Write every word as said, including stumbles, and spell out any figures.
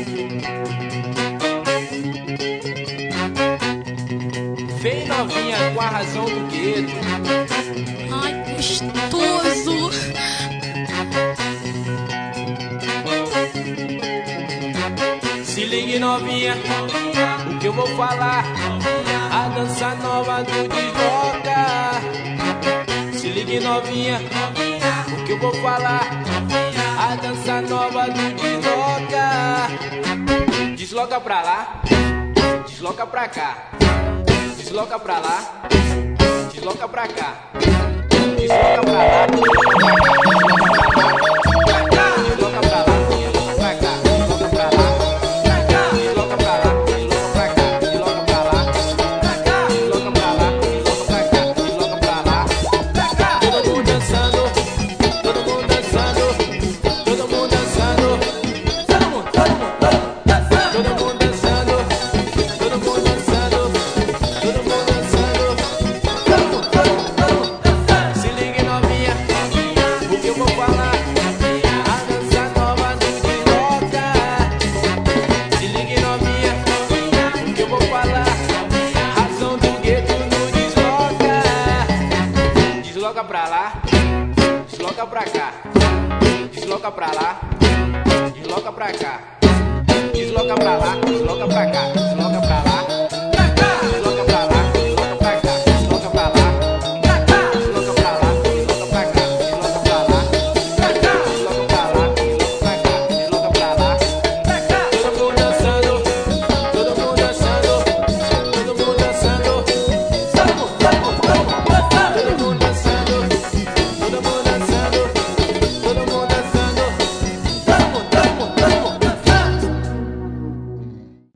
Vem novinha com a razão do gueto. Ai, gostoso. Se ligue novinha, o que eu vou falar. A dança nova do desloca. Se ligue novinha, o que eu vou falar. A dança nova do desloca. Desloca pra lá, desloca pra cá. Desloca pra lá, desloca pra cá. Desloca pra lá, desloca pra cá. Desloca pra lá, desloca pra cá. Desloca pra lá, desloca pra lá. Desloca pra cá, desloca pra lá. Desloca pra lá, desloca pra cá. Desloca pra lá. Todo mundo dançando, todo mundo dançando, todo mundo dançando. Todo mundo, todo mundo, todo mundo dançando. Todo mundo dançando, todo mundo dançando. Todo mundo, todo mundo, todo mundo dançando. Se ligue novinha, o que eu vou falar. A dança nova do desloca. Se ligue novinha, o que eu vou falar. Razão do gueto no desloca. Desloca pra lá, desloca pra cá. Desloca pra lá, desloca pra cá. Desloca pra lá, desloca pra cá. Desloca pra lá.